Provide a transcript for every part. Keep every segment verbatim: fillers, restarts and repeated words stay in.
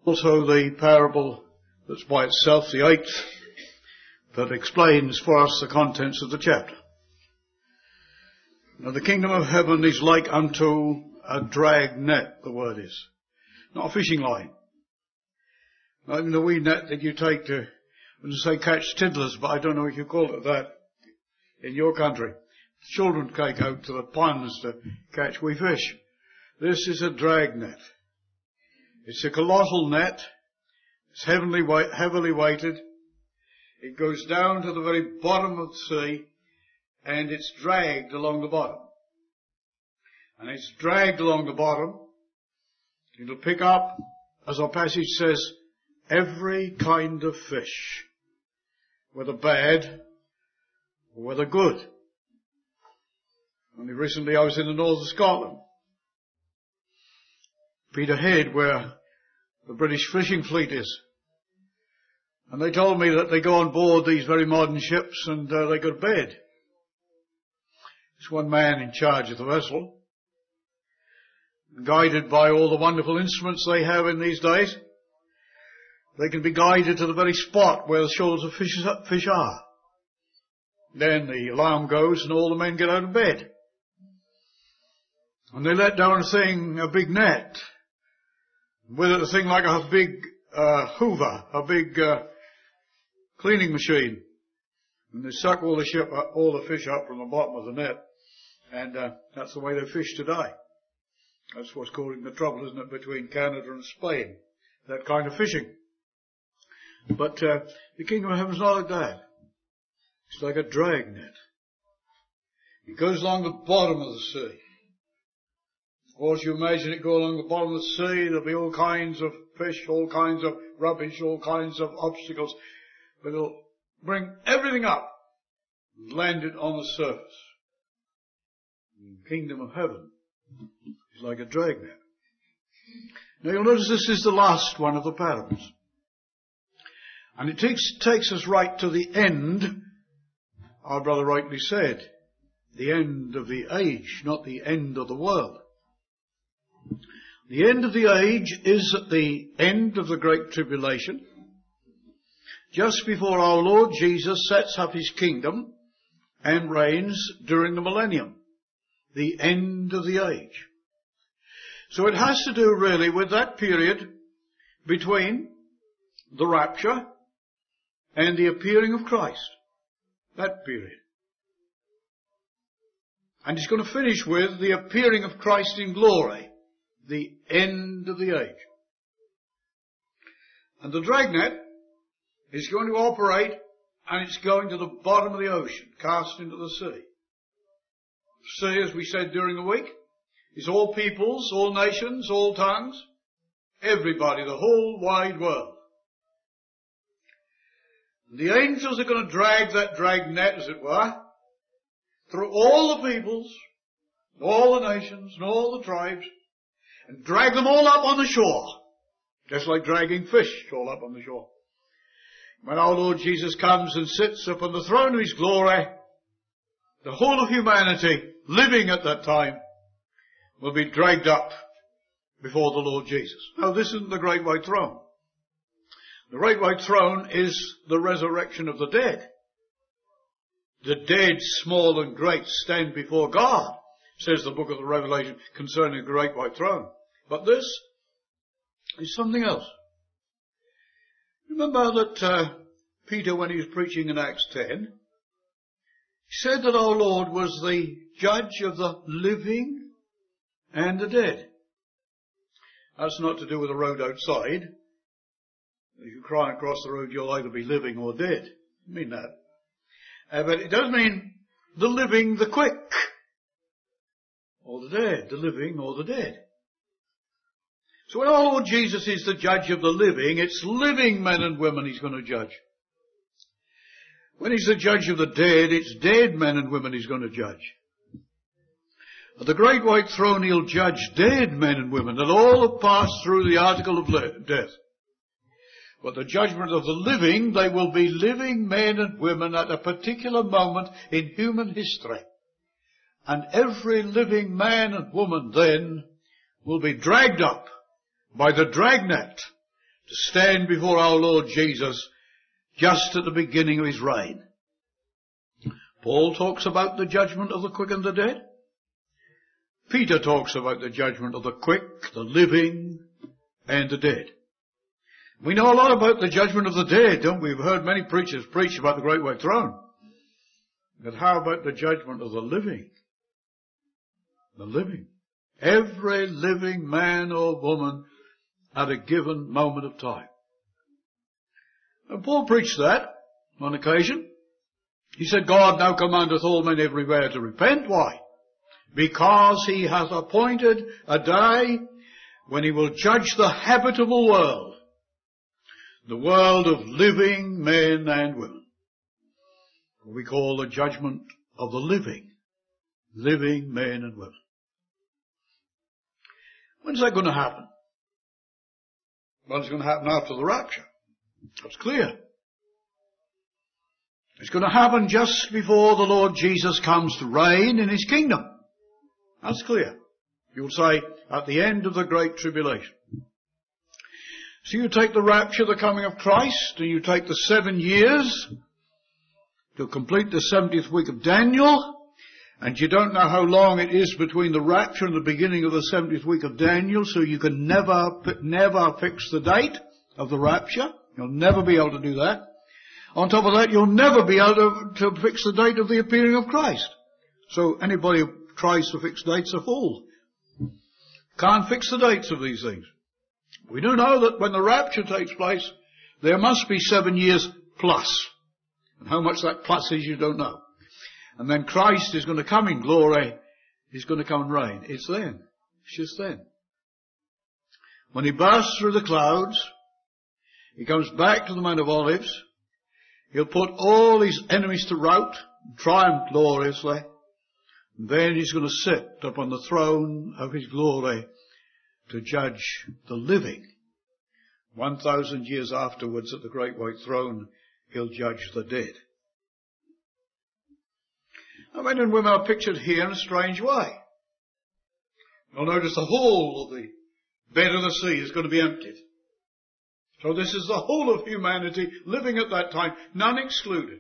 Also the parable that's by itself, the eighth, that explains for us the contents of the chapter. Now the kingdom of heaven is like unto a drag net, the word is. Not a fishing line. Not even the wee net that you take to, I was going to say catch tiddlers, but I don't know if you call it that in your country. Children take out to the ponds to catch wee fish. This is a drag net. It's a colossal net. It's heavily, heavily weighted. It goes down to the very bottom of the sea, and it's dragged along the bottom. And it's dragged along the bottom. It'll pick up, as our passage says, every kind of fish, whether bad or whether good. Only recently I was in the north of Scotland, Peterhead, where the British fishing fleet is. And they told me that they go on board these very modern ships and uh, they go to bed. There's one man in charge of the vessel, guided by all the wonderful instruments they have in these days. They can be guided to the very spot where the shoals of fish, fish are. Then the alarm goes and all the men get out of bed. And they let down a thing, a big net, with it a thing like a big uh, hoover, a big uh, cleaning machine. And they suck all the ship, up, all the fish up from the bottom of the net. And uh, that's the way they fish today. That's what's causing the trouble, isn't it, between Canada and Spain, that kind of fishing. But uh, the kingdom of heaven is not like that. It's like a drag net. It goes along the bottom of the sea. Of course, you imagine it go along the bottom of the sea, there'll be all kinds of fish, all kinds of rubbish, all kinds of obstacles. But it'll bring everything up and land it on the surface. The kingdom of heaven is like a dragnet. Now you'll notice this is the last one of the parables. And it takes, takes us right to the end, our brother rightly said, the end of the age, not the end of the world. The end of the age is at the end of the Great Tribulation, just before our Lord Jesus sets up his kingdom and reigns during the millennium, the end of the age. So it has to do really with that period between the rapture and the appearing of Christ, that period. And it's going to finish with the appearing of Christ in glory, the end of the age. And the dragnet is going to operate, and it's going to the bottom of the ocean, cast into the sea. Sea, as we said during the week, is all peoples, all nations, all tongues, everybody, the whole wide world. And the angels are going to drag that dragnet, as it were, through all the peoples, all the nations, and all the tribes, and drag them all up on the shore, just like dragging fish all up on the shore. When our Lord Jesus comes and sits upon the throne of his glory, the whole of humanity living at that time will be dragged up before the Lord Jesus. Now, this isn't the great white throne. The great white throne is the resurrection of the dead. The dead, small and great, stand before God, says the book of the Revelation concerning the great white throne. But this is something else. Remember that uh, Peter, when he was preaching in Acts ten, said that our Lord was the judge of the living and the dead. That's not to do with the road outside. If you're crying across the road, you'll either be living or dead. I mean that. Uh, but it does mean the living, the quick, or the dead, the living or the dead. So when our Lord Jesus is the judge of the living, it's living men and women he's going to judge. When he's the judge of the dead, it's dead men and women he's going to judge. At the great white throne he'll judge dead men and women that all have passed through the article of death. But the judgment of the living, they will be living men and women at a particular moment in human history. And every living man and woman then will be dragged up by the dragnet to stand before our Lord Jesus just at the beginning of his reign. Paul talks about the judgment of the quick and the dead. Peter talks about the judgment of the quick, the living, and the dead. We know a lot about the judgment of the dead, don't we? We've heard many preachers preach about the great white throne. But how about the judgment of the living? The living. Every living man or woman at a given moment of time. And Paul preached that on occasion. He said, God now commandeth all men everywhere to repent. Why? Because he hath appointed a day when he will judge the habitable world, the world of living men and women. What we call the judgment of the living, living men and women. When's that going to happen? Well, it's going to happen after the rapture. That's clear. It's going to happen just before the Lord Jesus comes to reign in his kingdom. That's clear. You'll say, at the end of the Great Tribulation. So you take the rapture, the coming of Christ, and you take the seven years to complete the seventieth week of Daniel, and you don't know how long it is between the rapture and the beginning of the seventieth week of Daniel, so you can never, never fix the date of the rapture. You'll never be able to do that. On top of that, you'll never be able to, to fix the date of the appearing of Christ. So anybody who tries to fix dates are fool. Can't fix the dates of these things. We do know that when the rapture takes place, there must be seven years plus. And how much that plus is, you don't know. And then Christ is going to come in glory. He's going to come and reign. It's then. It's just then. When he bursts through the clouds, he comes back to the Mount of Olives. He'll put all his enemies to rout, triumph gloriously. And then he's going to sit upon the throne of his glory to judge the living. One thousand years afterwards at the great white throne, he'll judge the dead. Now, men and women are pictured here in a strange way. You'll notice the whole of the bed of the sea is going to be emptied. So this is the whole of humanity living at that time, none excluded.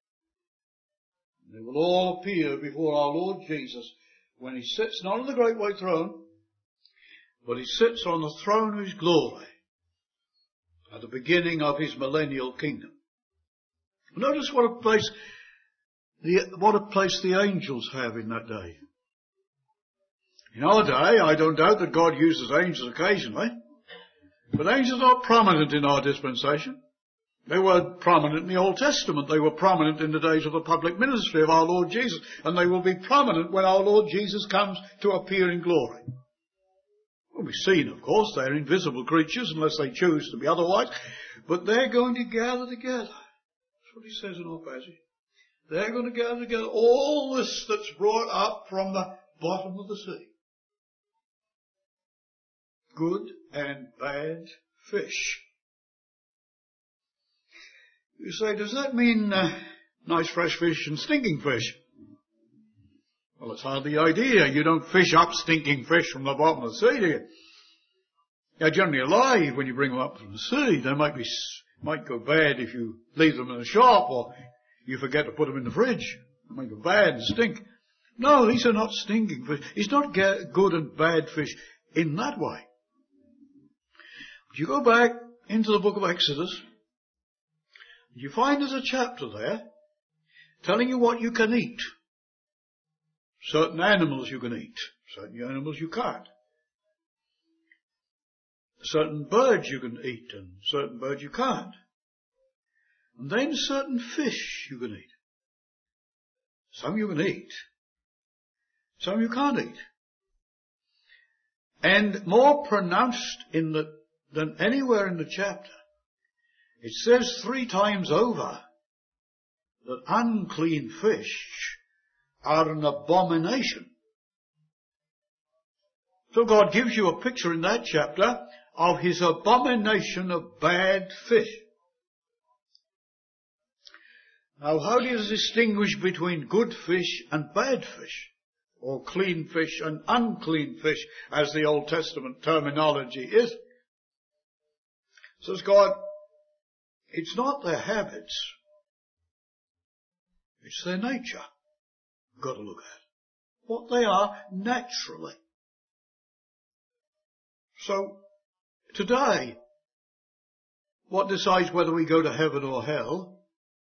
They will all appear before our Lord Jesus when he sits not on the great white throne, but he sits on the throne of his glory at the beginning of his millennial kingdom. Notice what a place the, what a place the angels have in that day. In our day, I don't doubt that God uses angels occasionally, but angels are prominent in our dispensation. They were prominent in the Old Testament. They were prominent in the days of the public ministry of our Lord Jesus. And they will be prominent when our Lord Jesus comes to appear in glory. Well, we've seen, of course, they're invisible creatures unless they choose to be otherwise. But they're going to gather together. That's what he says in our passage. They're going to gather together all this that's brought up from the bottom of the sea. Good and bad fish. You say, does that mean uh, nice fresh fish and stinking fish? Well, it's hardly the idea. You don't fish up stinking fish from the bottom of the sea, do you? They're generally alive when you bring them up from the sea. They might be, might go bad if you leave them in the shop or you forget to put them in the fridge. They might go bad and stink. No, these are not stinking fish. It's not good and bad fish in that way. If you go back into the book of Exodus, you find there's a chapter there telling you what you can eat. Certain animals you can eat. Certain animals you can't. Certain birds you can eat and certain birds you can't. And then certain fish you can eat. Some you can eat. Some you can't eat. And more pronounced in the, than anywhere in the chapter, it says three times over that unclean fish are an abomination. So God gives you a picture in that chapter of his abomination of bad fish. Now, how do you distinguish between good fish and bad fish? Or clean fish and unclean fish, as the Old Testament terminology is? Says God, it's not their habits, it's their nature you've got to look at. What they are naturally. So, today, what decides whether we go to heaven or hell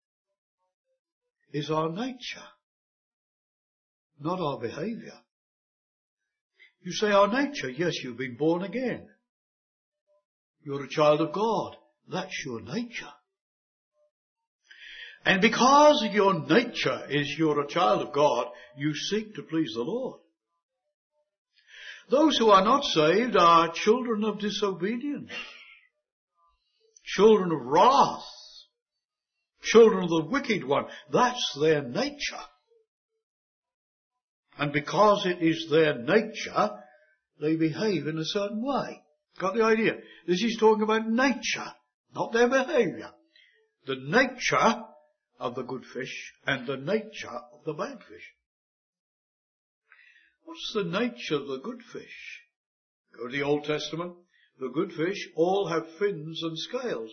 is our nature, not our behaviour. You say our nature, yes, you've been born again. You're a child of God. That's your nature. And because your nature is you're a child of God, you seek to please the Lord. Those who are not saved are children of disobedience, children of wrath, children of the wicked one. That's their nature. And because it is their nature, they behave in a certain way. Got the idea? This is talking about nature, not their behaviour. The nature of the good fish and the nature of the bad fish. What's the nature of the good fish? Go to the Old Testament. The good fish all have fins and scales.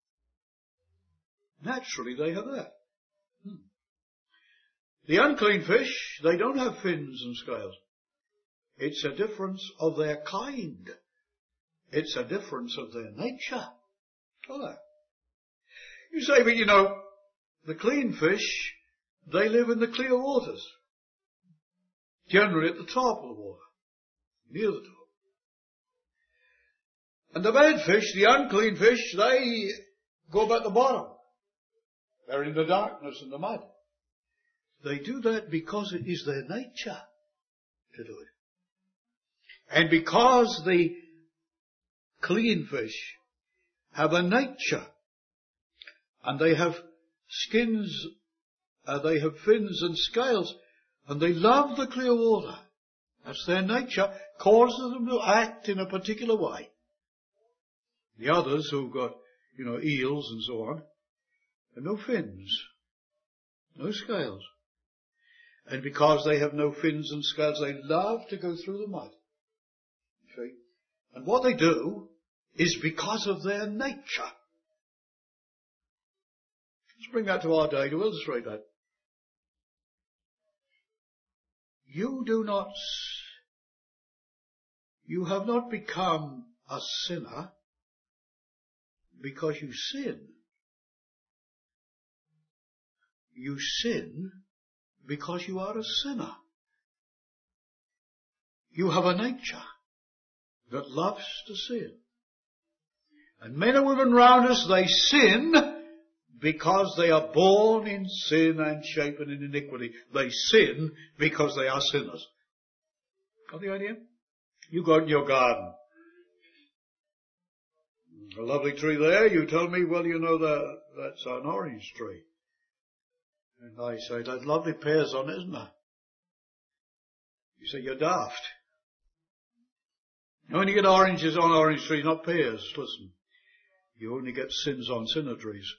Naturally they have that. Hmm. The unclean fish, they don't have fins and scales. It's a difference of their kind. It's a difference of their nature. Oh. You say, but you know, the clean fish, they live in the clear waters. Generally at the top of the water. Near the top. And the bad fish, the unclean fish, they go about the bottom. They're in the darkness and the mud. They do that because it is their nature to do it. And because the clean fish have a nature, and they have skins, uh, they have fins and scales, and they love the clear water. That's their nature, causes them to act in a particular way. The others who've got, you know, eels and so on, have no fins, no scales. And because they have no fins and scales, they love to go through the mud. See? And what they do is because of their nature. Let's bring that to our day to illustrate that. You do not, you have not become a sinner because you sin. You sin because you are a sinner. You have a nature that loves to sin. And men and women round us, they sin because they are born in sin and shapen in iniquity. They sin because they are sinners. Got the idea? You go out in your garden. A lovely tree there. You tell me, well, you know, that that's an orange tree. And I say, there's lovely pears on it, isn't there? You say, you're daft. You only get oranges on orange trees, not pears. Listen, you only get sins on sinner trees.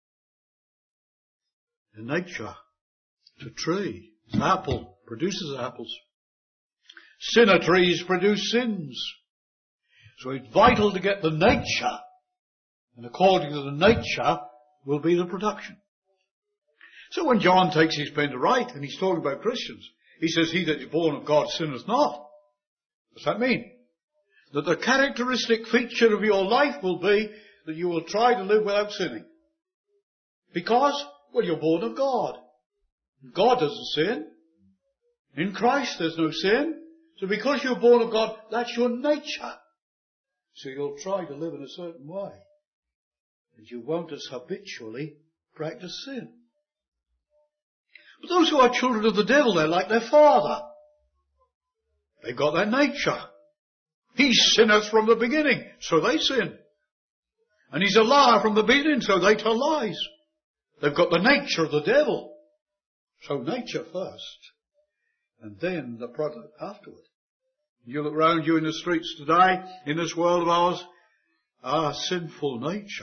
In nature, it's a tree. It's an apple, produces apples. Sinner trees produce sins. So it's vital to get the nature, and according to the nature will be the production. So when John takes his pen to write, and he's talking about Christians, he says, he that is born of God sinneth not. What's that mean? That the characteristic feature of your life will be that you will try to live without sinning. Because, well, you're born of God. God doesn't sin. In Christ there's no sin. So because you're born of God, that's your nature. So you'll try to live in a certain way. And you won't as habitually practice sin. But those who are children of the devil, they're like their father. They've got their nature. He's sinners from the beginning, so they sin. And he's a liar from the beginning, so they tell lies. They've got the nature of the devil. So nature first, and then the product afterward. You look round you in the streets today, in this world of ours, our sinful nature.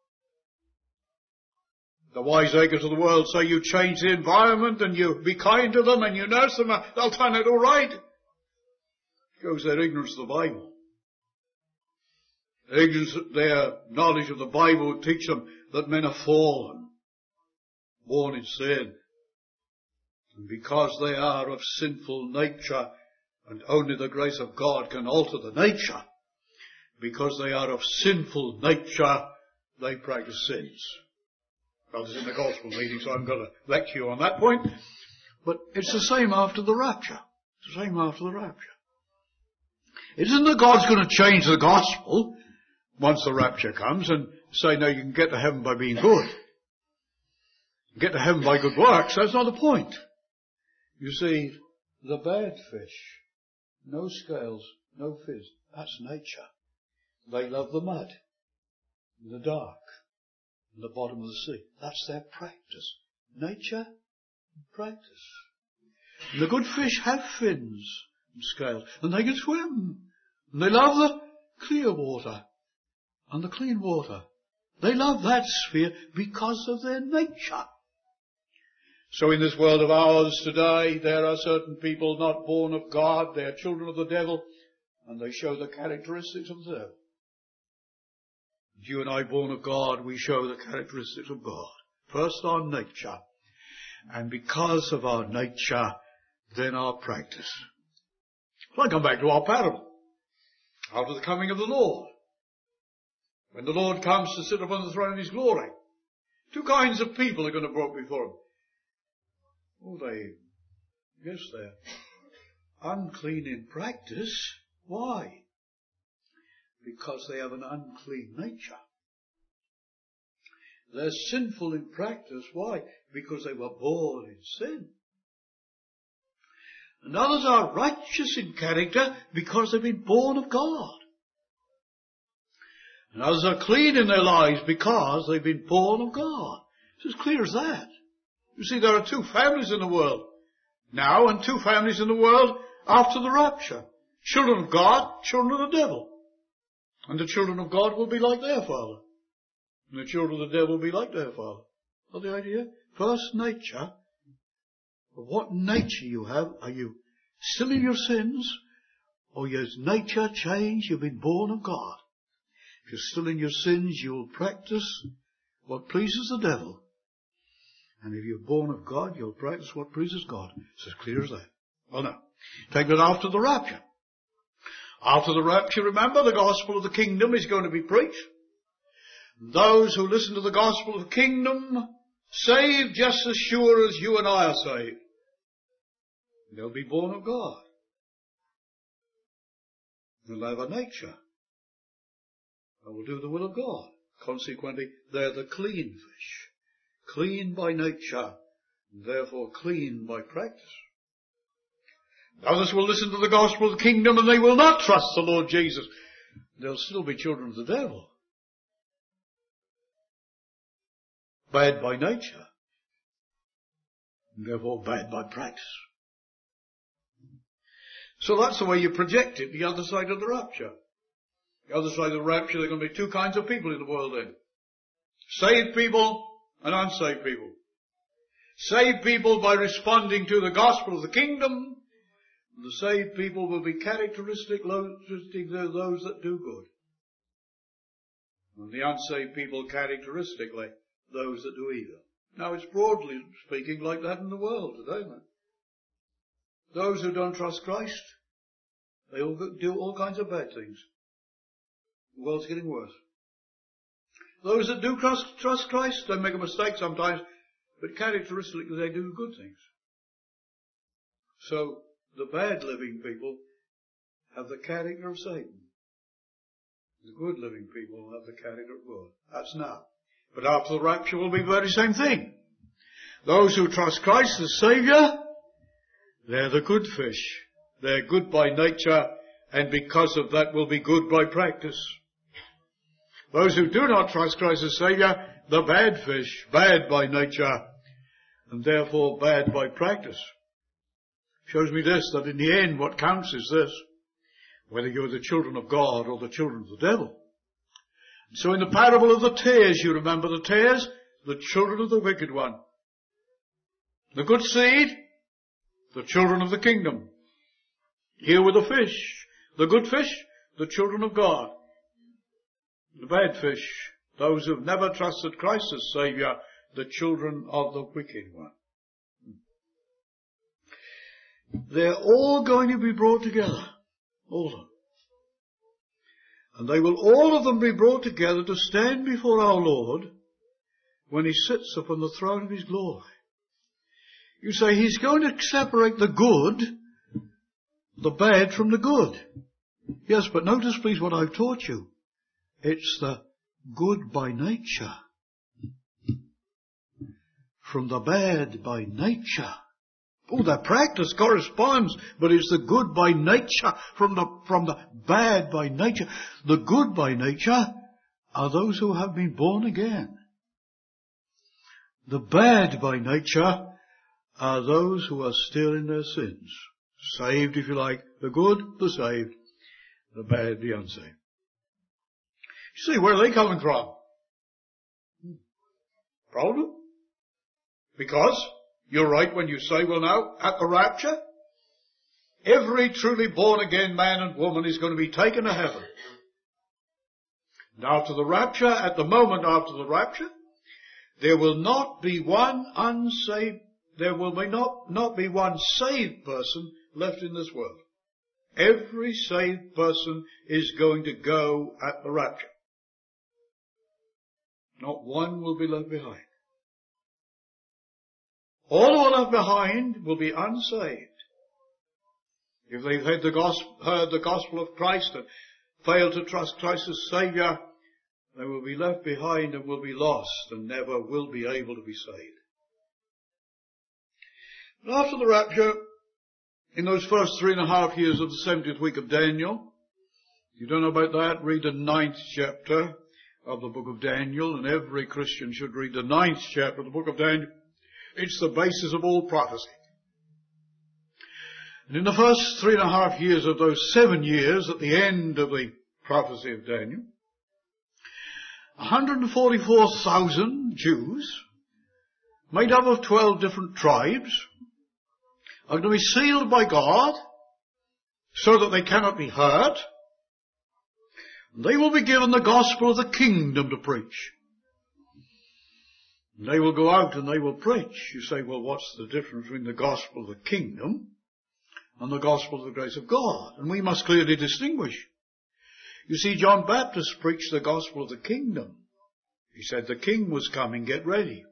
The wiseacres of the world say you change the environment and you be kind to them and you nurse them, they'll turn out all right. It shows their ignorance of the Bible. Ignorance, their knowledge of the Bible would teach them that men are fallen, born in sin. And because they are of sinful nature, and only the grace of God can alter the nature, because they are of sinful nature, they practice sins. Well, this is in the gospel meeting, so I'm going to lecture you on that point. But it's the same after the rapture. It's the same after the rapture. It isn't that God's going to change the gospel once the rapture comes and say, no, you can get to heaven by being good. Get to heaven by good works. That's not the point. You see, the bad fish, no scales, no fizz, that's nature. They love the mud, the dark, and the bottom of the sea. That's their practice. Nature and practice. And the good fish have fins and scales, and they can swim. And they love the clear water and the clean water. They love that sphere because of their nature. So in this world of ours today, there are certain people not born of God. They are children of the devil, and they show the characteristics of the devil. You and I, born of God, we show the characteristics of God. First our nature, and because of our nature, then our practice. So I come back to our parable. After the coming of the Lord, when the Lord comes to sit upon the throne of His glory, two kinds of people are going to be brought before Him. Oh, they, yes, they're unclean in practice. Why? Because they have an unclean nature. They're sinful in practice. Why? Because they were born in sin. And others are righteous in character because they've been born of God. And others are clean in their lives because they've been born of God. It's as clear as that. You see, there are two families in the world now and two families in the world after the rapture. Children of God, children of the devil. And the children of God will be like their father. And the children of the devil will be like their father. Got the idea? First nature. But what nature you have? Are you still in your sins? Or your nature changed? You've been born of God. If you're still in your sins, you'll practice what pleases the devil. And if you're born of God, you'll practice what pleases God. It's as clear as that. Well, now, take that after the rapture. After the rapture, remember, the gospel of the kingdom is going to be preached. Those who listen to the gospel of the kingdom, saved just as sure as you and I are saved. They'll be born of God. They'll have a nature. They will do the will of God. Consequently, they're the clean fish. Clean by nature, and therefore clean by practice. Others will listen to the gospel of the kingdom and they will not trust the Lord Jesus. They'll still be children of the devil. Bad by nature, and therefore bad by practice. So that's the way you project it, the other side of the rapture. The other side of the rapture, there are going to be two kinds of people in the world then. Saved people and unsaved people. Saved people by responding to the gospel of the kingdom. The saved people will be characteristic of those that do good. And the unsaved people characteristically those that do evil. Now it's broadly speaking like that in the world today, isn't it? Those who don't trust Christ, they all do all kinds of bad things. The world's getting worse. Those that do trust, trust Christ, they make a mistake sometimes, but characteristically they do good things. So, the bad living people have the character of Satan. The good living people have the character of God. That's now. But after the rapture will be the very same thing. Those who trust Christ as Saviour, they're the good fish. They're good by nature, and because of that will be good by practice. Those who do not trust Christ as Saviour, the bad fish, bad by nature, and therefore bad by practice. Shows me this, that in the end what counts is this, whether you're the children of God or the children of the devil. And so in the parable of the tares, you remember the tares, the children of the wicked one. The good seed, the children of the kingdom. Here were the fish, the good fish, the children of God. the bad fish, those who've never trusted Christ as Saviour, the children of the wicked one. They're all going to be brought together. All of them. And they will all of them be brought together to stand before our Lord when He sits upon the throne of His glory. You say He's going to separate the good, the bad from the good. Yes, but notice please what I've taught you. It's the good by nature from the bad by nature. Oh, the practice corresponds, but it's the good by nature from the, from the bad by nature. The good by nature are those who have been born again. The bad by nature are those who are still in their sins. Saved, if you like. The good, the saved. The bad, the unsaved. You see, where are they coming from? Problem? Because you're right when you say, well now, at the rapture, every truly born again man and woman is going to be taken to heaven. And after the rapture, at the moment after the rapture, there will not be one unsaved, there will be not, not be one saved person left in this world. Every saved person is going to go at the rapture. Not one will be left behind. All who are left behind will be unsaved. If they've heard the gospel, heard the gospel of Christ and failed to trust Christ as Saviour, they will be left behind and will be lost and never will be able to be saved. But after the rapture, in those first three and a half years of the seventieth week of Daniel, if you don't know about that, read the ninth chapter of the book of Daniel, and every Christian should read the ninth chapter of the book of Daniel. It's the basis of all prophecy. And in the first three and a half years of those seven years, at the end of the prophecy of Daniel, one hundred forty-four thousand Jews, made up of twelve different tribes, are going to be sealed by God so that they cannot be hurt. They will be given the gospel of the kingdom to preach. They will go out and they will preach. You say, well, what's the difference between the gospel of the kingdom and the gospel of the grace of God? And we must clearly distinguish. You see, John Baptist preached the gospel of the kingdom. He said the king was coming, get ready.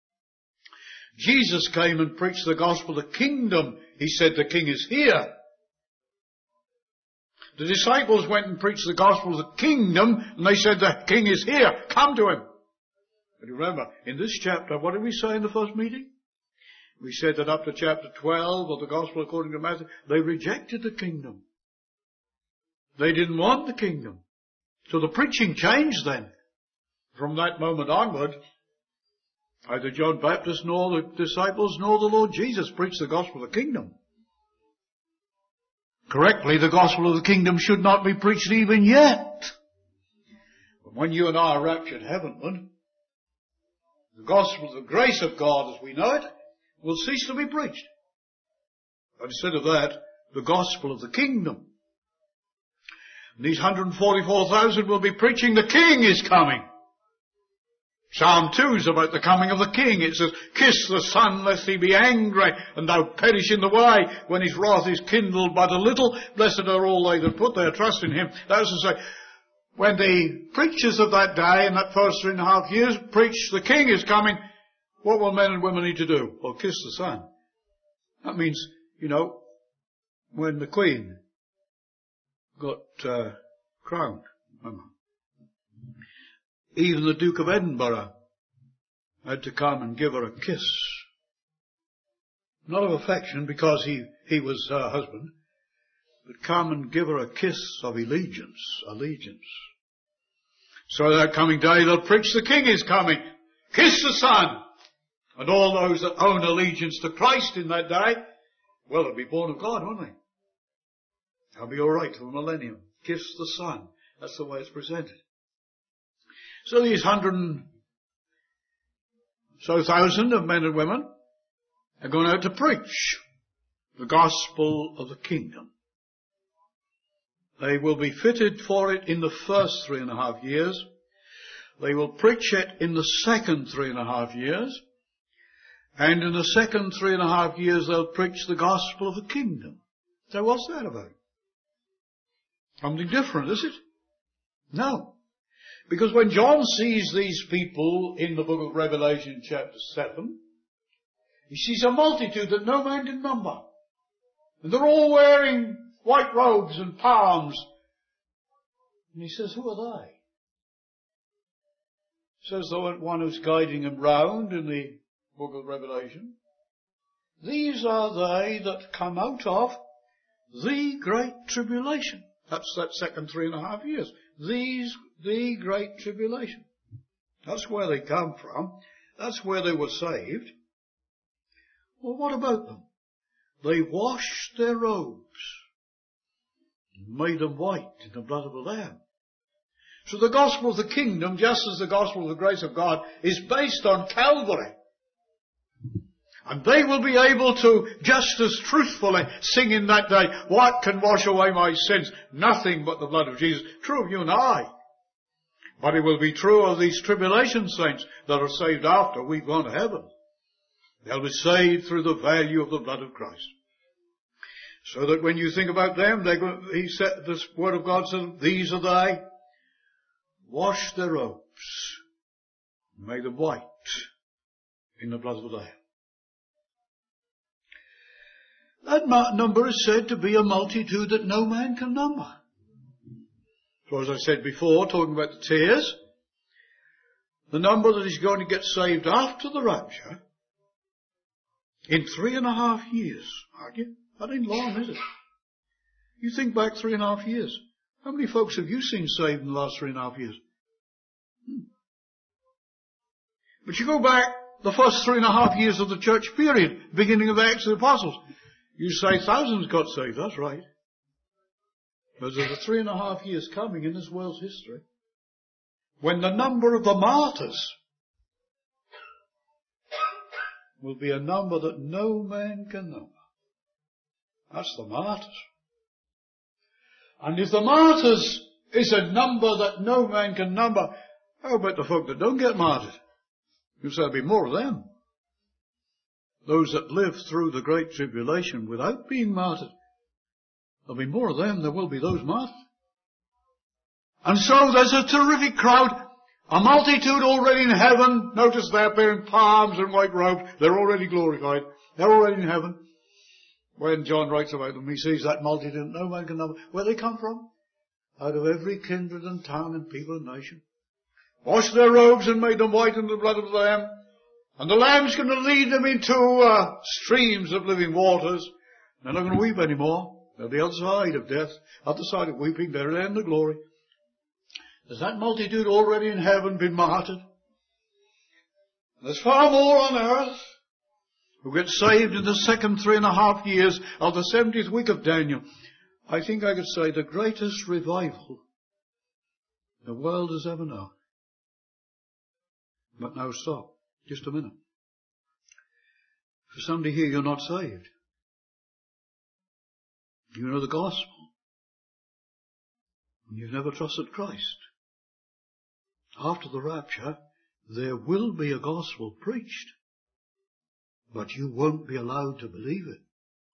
Jesus came and preached the gospel of the kingdom. He said the king is here. The disciples went and preached the gospel of the kingdom, and they said the king is here, come to him. But remember, in this chapter, what did we say in the first meeting? We said that up to chapter twelve of the Gospel according to Matthew, they rejected the kingdom. They didn't want the kingdom. So the preaching changed then. From that moment onward, neither John Baptist nor the disciples nor the Lord Jesus preached the gospel of the kingdom. Correctly, the gospel of the kingdom should not be preached even yet. But when you and I are raptured heavenward, the gospel of the grace of God as we know it will cease to be preached. But instead of that, the gospel of the kingdom. And these one hundred forty-four thousand will be preaching the king is coming. Psalm two is about the coming of the king. It says, kiss the son lest he be angry and thou perish in the way when his wrath is kindled but a little. Blessed are all they that put their trust in him. That is to say, when the preachers of that day in that first three and a half years preach the king is coming, what will men and women need to do? Well, kiss the son. That means, you know, when the queen got uh, crowned, remember, even the Duke of Edinburgh had to come and give her a kiss. Not of affection because he, he was her husband, but come and give her a kiss of allegiance, allegiance. So that coming day they'll preach the king is coming. Kiss the son. And all those that own allegiance to Christ in that day, well, they'll be born of God, won't they? They'll be all right for the millennium. Kiss the son. That's the way it's presented. So these hundred and so thousand of men and women are going out to preach the gospel of the kingdom. They will be fitted for it in the first three and a half years, They will preach it in the second three and a half years. And in the second three and a half years they'll preach the gospel of the kingdom. So what's that about? Something different, is it? No. Because when John sees these people in the book of Revelation chapter seven, he sees a multitude that no man can number. And they're all wearing white robes and palms. And he says, who are they? Says the one who's guiding him round in the book of Revelation. These are they that come out of the great tribulation. That's that second three and a half years. These, the great tribulation. That's where they come from. That's where they were saved. Well, what about them? They washed their robes and made them white in the blood of the Lamb. So the gospel of the kingdom, just as the gospel of the grace of God, is based on Calvary. And they will be able to just as truthfully sing in that day, what can wash away my sins? Nothing but the blood of Jesus. True of you and I. But it will be true of these tribulation saints that are saved after we've gone to heaven. They'll be saved through the value of the blood of Christ. So that when you think about them, they're going, he said, this word of God says, these are they, wash their robes, made them white in the blood of the Lamb. That number is said to be a multitude that no man can number. So as I said before, talking about the tears, the number that is going to get saved after the rapture, in three and a half years, argue, that ain't long, is it? You think back three and a half years. How many folks have you seen saved in the last three and a half years? Hmm. But you go back the first three and a half years of the church period, beginning of the Acts of the Apostles. You say thousands got saved, that's right. But there's a three and a half years coming in this world's history when the number of the martyrs will be a number that no man can number. That's the martyrs. And if the martyrs is a number that no man can number, how about the folk that don't get martyred? You say there'll be more of them. Those that live through the great tribulation without being martyred. There'll be more of them than there will be those martyred. And so there's a terrific crowd, a multitude already in heaven. Notice they're bearing palms and white robes. They're already glorified. They're already in heaven. When John writes about them, he sees that multitude no man can number. Where they come from? Out of every kindred and tongue and people and nation. Washed their robes and made them white in the blood of the Lamb. And the Lamb's going to lead them into uh, streams of living waters. They're not going to weep anymore. They're the other side of death, other side of weeping. They're at the end of glory. Has that multitude already in heaven been martyred? There's far more on earth who get saved in the second three and a half years of the seventieth week of Daniel. I think I could say the greatest revival the world has ever known. But now stop. Just a minute. For somebody here, you're not saved. You know the gospel. And you've never trusted Christ. After the rapture, there will be a gospel preached. But you won't be allowed to believe it.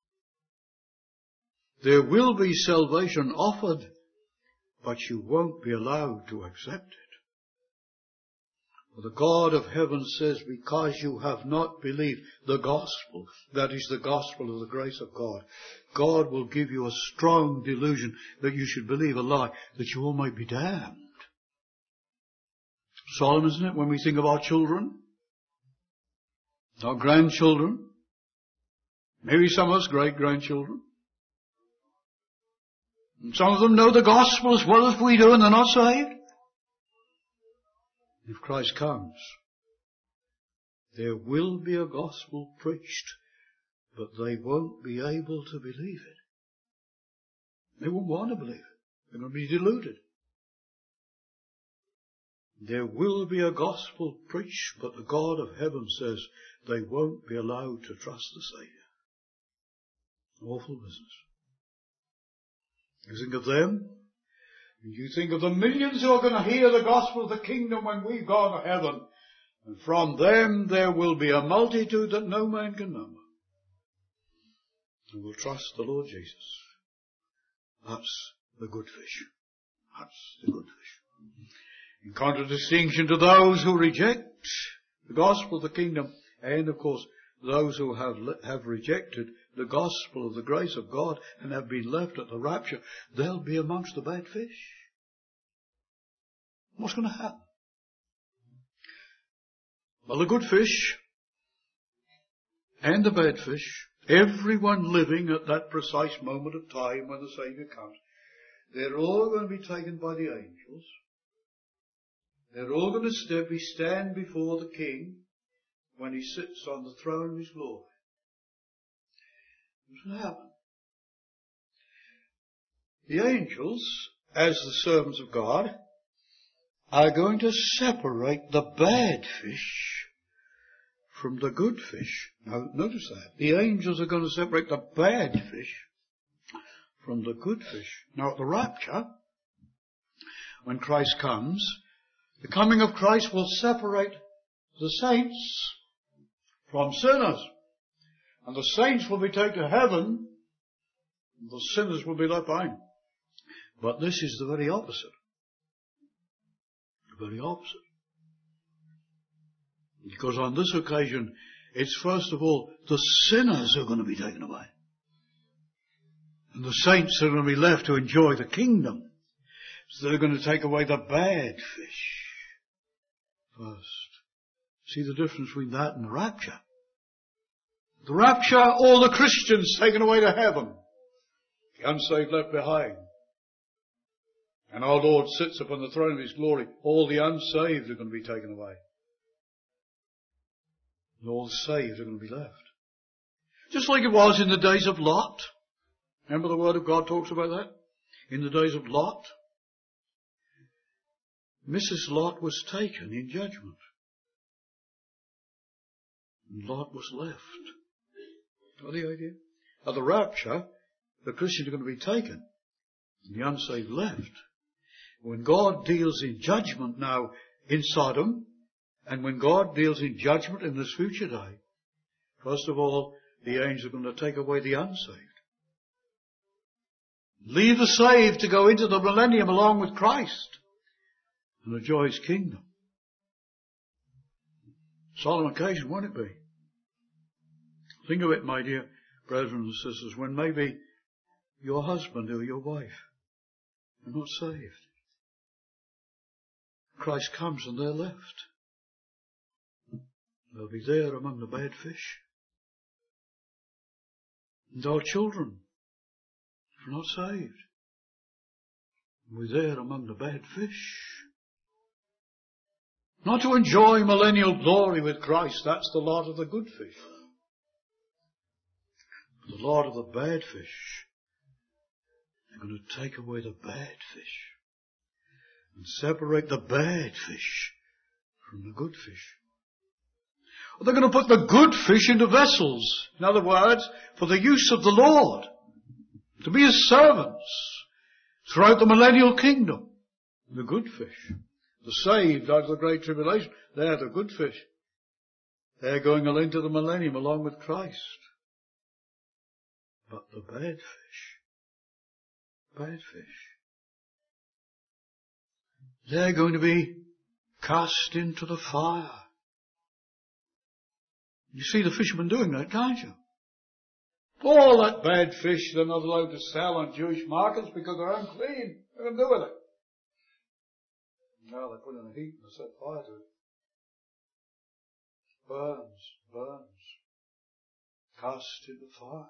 There will be salvation offered, but you won't be allowed to accept it. For the God of heaven says, because you have not believed the gospel, that is the gospel of the grace of God, God will give you a strong delusion that you should believe a lie, that you all might be damned. Solemn, isn't it, when we think of our children, our grandchildren, maybe some of us great-grandchildren. And some of them know the gospel as well as we do, and they're not saved. If Christ comes, there will be a gospel preached, but they won't be able to believe it. They won't want to believe it. They're going to be deluded. There will be a gospel preached, but the God of heaven says they won't be allowed to trust the Saviour. Awful business. You think of them? You think of the millions who are going to hear the gospel of the kingdom when we've gone to heaven. And from them there will be a multitude that no man can number, who will trust the Lord Jesus. That's the good fish. That's the good fish. In contradistinction to those who reject the gospel of the kingdom, and of course those who have have rejected the gospel of the grace of God and have been left at the rapture, they'll be amongst the bad fish. What's going to happen? Well, the good fish and the bad fish, everyone living at that precise moment of time when the Saviour comes, they're all going to be taken by the angels. They're all going to st- be stand before the King when he sits on the throne of his glory. What's going to happen? The angels, as the servants of God, are going to separate the bad fish from the good fish. Now, notice that. The angels are going to separate the bad fish from the good fish. Now, at the rapture, when Christ comes, the coming of Christ will separate the saints from sinners. And the saints will be taken to heaven, and the sinners will be left behind. But this is the very opposite. The very opposite. Because on this occasion, it's first of all the sinners who are going to be taken away. And the saints are going to be left to enjoy the kingdom. So they're going to take away the bad fish first. See the difference between that and the rapture? The rapture, all the Christians taken away to heaven. The unsaved left behind. And our Lord sits upon the throne of His glory. All the unsaved are going to be taken away. And all the saved are going to be left. Just like it was in the days of Lot. Remember the Word of God talks about that? In the days of Lot. Missus Lot was taken in judgment. And Lot was left. Got the idea? At the rapture, the Christians are going to be taken. And the unsaved left. When God deals in judgment now in Sodom, and when God deals in judgment in this future day, first of all, the angels are going to take away the unsaved. Leave the saved to go into the millennium along with Christ and enjoy His kingdom. Solemn occasion, won't it be? Think of it, my dear brethren and sisters, when maybe your husband or your wife are not saved. Christ comes and they're left. They'll be there among the bad fish. And our children are not saved. We're there among the bad fish. Not to enjoy millennial glory with Christ. That's the lot of the good fish. The lot of the bad fish. They're going to take away the bad fish and separate the bad fish from the good fish. Or they're going to put the good fish into vessels. In other words, for the use of the Lord. To be His servants throughout the millennial kingdom. The good fish. The saved out of the great tribulation. They're the good fish. They're going into the millennium along with Christ. But the bad fish. Bad fish. They're going to be cast into the fire. You see the fishermen doing that, can't you? All that bad fish they're not allowed to sell on Jewish markets because they're unclean. What are they going to do with it? Now they put it in the heat and they set fire to it. Burns, burns. Cast into fire.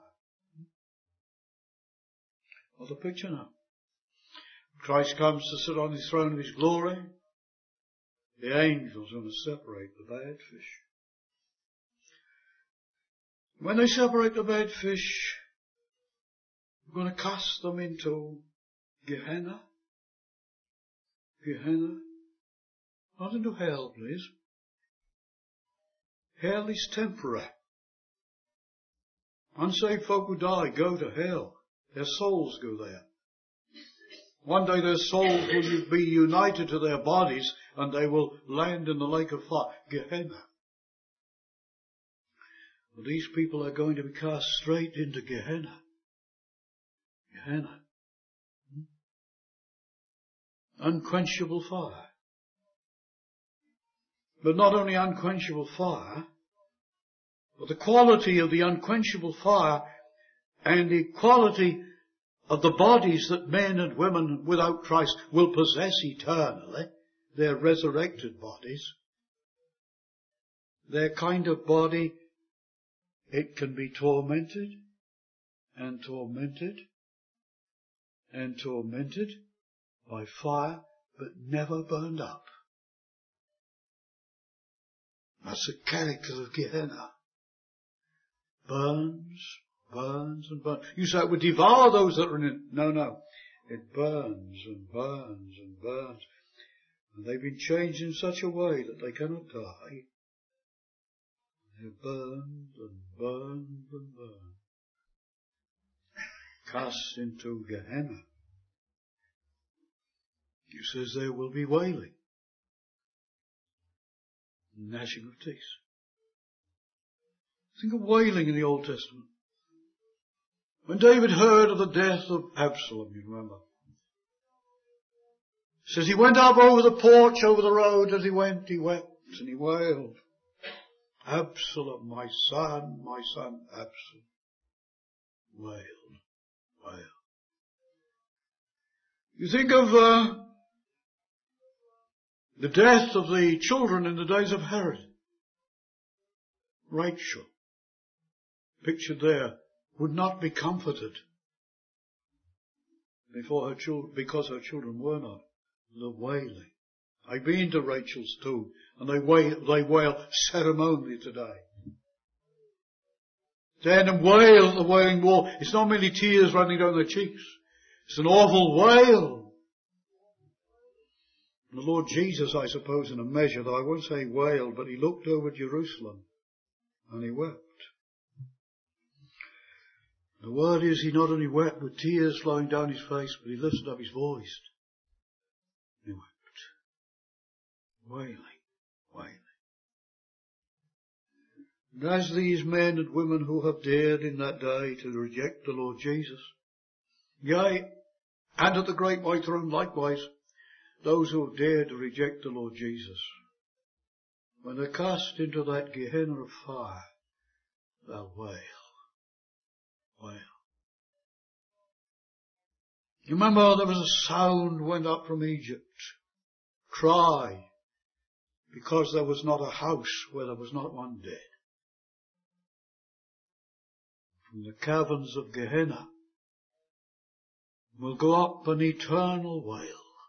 What a picture now. Christ comes to sit on His throne of His glory. The angels are going to separate the bad fish. When they separate the bad fish, we're going to cast them into Gehenna. Gehenna. Not into hell, please. Hell is temporary. Unsaved folk who die go to hell. Their souls go there. One day their souls will be united to their bodies and they will land in the lake of fire, Gehenna. Well, these people are going to be cast straight into Gehenna. Gehenna. Hmm? Unquenchable fire. But not only unquenchable fire, but the quality of the unquenchable fire and the quality of the bodies that men and women without Christ will possess eternally, their resurrected bodies, their kind of body, it can be tormented and tormented and tormented by fire, but never burned up. That's the character of Gehenna. Burns, burns and burns. You say it would devour those that are in it. No, no. It burns and burns and burns. And they've been changed in such a way that they cannot die. They're burned and burned and burned. Cast into Gehenna. He says there will be wailing. Gnashing of teeth. Think of wailing in the Old Testament. When David heard of the death of Absalom, you remember. It says he went up over the porch, over the road. As he went, he wept and he wailed. Absalom, my son, my son, Absalom. Wailed, wailed. You think of uh, the death of the children in the days of Herod. Rachel, pictured there, would not be comforted before her children, because her children were not. The wailing. I've been to Rachel's tomb, and they wail, they wail ceremonially today. Stand and wail at the wailing wall. It's not merely tears running down their cheeks. It's an awful wail. And the Lord Jesus, I suppose, in a measure, though I won't say wailed, but he looked over Jerusalem and he wept. The word is, he not only wept with tears flowing down his face, but he lifted up his voice. He wept. Wailing, wailing. And as these men and women who have dared in that day to reject the Lord Jesus, yea, and at the great white throne likewise, those who have dared to reject the Lord Jesus, when they're cast into that Gehenna of fire, they'll wail. Wail. You remember there was a sound went up from Egypt. Cry. Because there was not a house where there was not one dead. From the caverns of Gehenna will go up an eternal wail.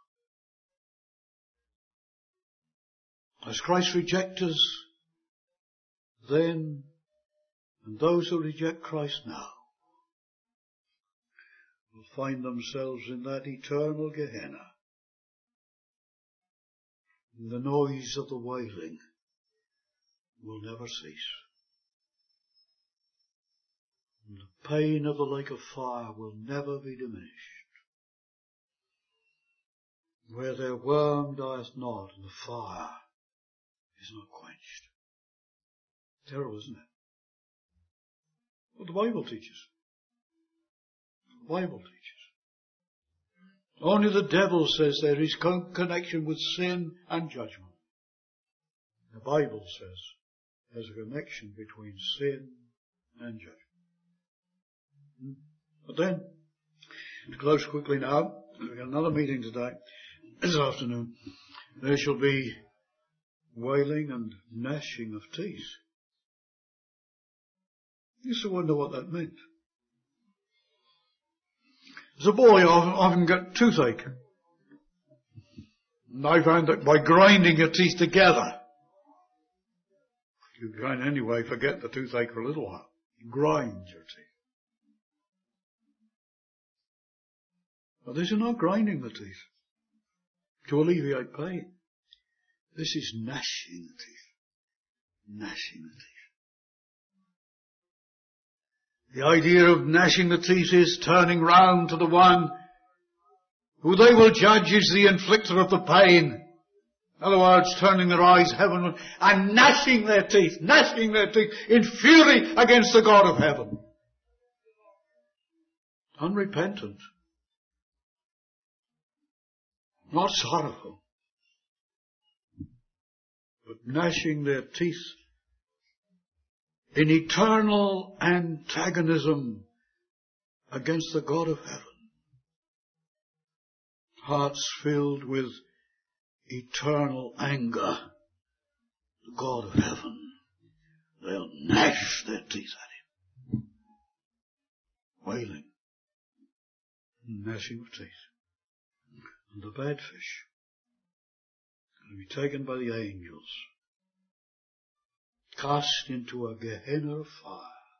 As Christ rejectors then, and those who reject Christ now, will find themselves in that eternal Gehenna. And the noise of the wailing will never cease. And the pain of the lake of fire will never be diminished. Where their worm dieth not, and the fire is not quenched. Terrible, isn't it? What the Bible teaches. The Bible teaches. Only the devil says there is connection with sin and judgment. The Bible says there's a connection between sin and judgment. But then, to close quickly now, we've got another meeting today, this afternoon, there shall be wailing and gnashing of teeth. I used to wonder what that meant. As a boy, I often, often got toothache. And I found that by grinding your teeth together, you can anyway forget the toothache for a little while. You grind your teeth. But this is not grinding the teeth to alleviate pain. This is gnashing the teeth. Gnashing the teeth. The idea of gnashing the teeth is turning round to the one Who they will judge is the inflictor of the pain. In other words, turning their eyes heavenward and gnashing their teeth, gnashing their teeth in fury against the God of heaven. Unrepentant. Not sorrowful. But gnashing their teeth in eternal antagonism against the God of heaven. Hearts filled with eternal anger. The God of heaven. They'll gnash their teeth at him. Wailing. Gnashing of teeth. And the bad fish will be taken by the angels, cast into a Gehenna of fire,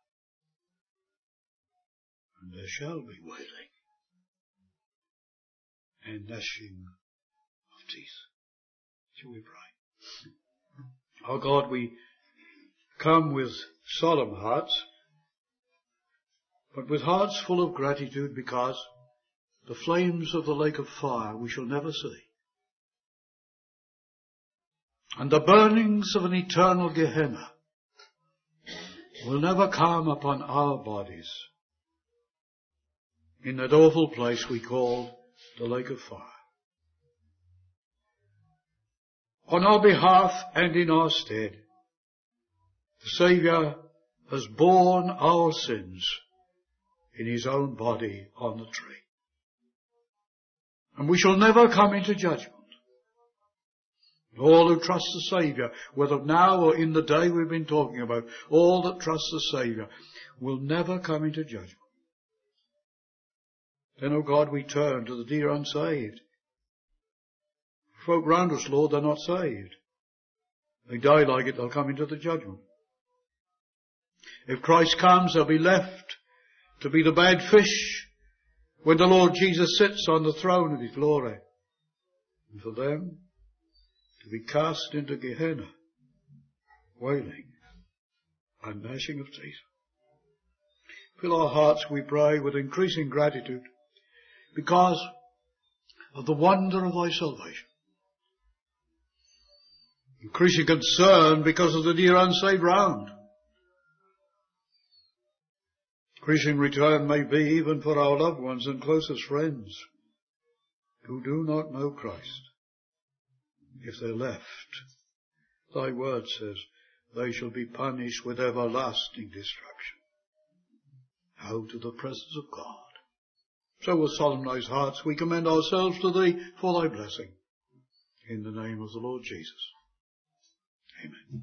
and there shall be wailing and gnashing of teeth. Shall we pray? Oh God, we come with solemn hearts, but with hearts full of gratitude, because the flames of the lake of fire we shall never see, and the burnings of an eternal Gehenna will never come upon our bodies in that awful place we call the lake of fire. On our behalf and in our stead, the Saviour has borne our sins in his own body on the tree. And we shall never come into judgment. All who trust the Saviour, whether now or in the day we've been talking about, all that trust the Saviour will never come into judgment. Then, O God, we turn to the dear unsaved. Folk round us, Lord, they're not saved. They die like it, they'll come into the judgment. If Christ comes, they'll be left to be the bad fish when the Lord Jesus sits on the throne of his glory. And for them to be cast into Gehenna, wailing and gnashing of teeth. Fill our hearts, we pray, with increasing gratitude because of the wonder of thy salvation. Increasing concern because of the dear unsaved round. Increasing return may be even for our loved ones and closest friends who do not know Christ. If they're left, thy word says, they shall be punished with everlasting destruction, out of the presence of God. So with solemnized hearts we commend ourselves to thee for thy blessing. In the name of the Lord Jesus. Amen.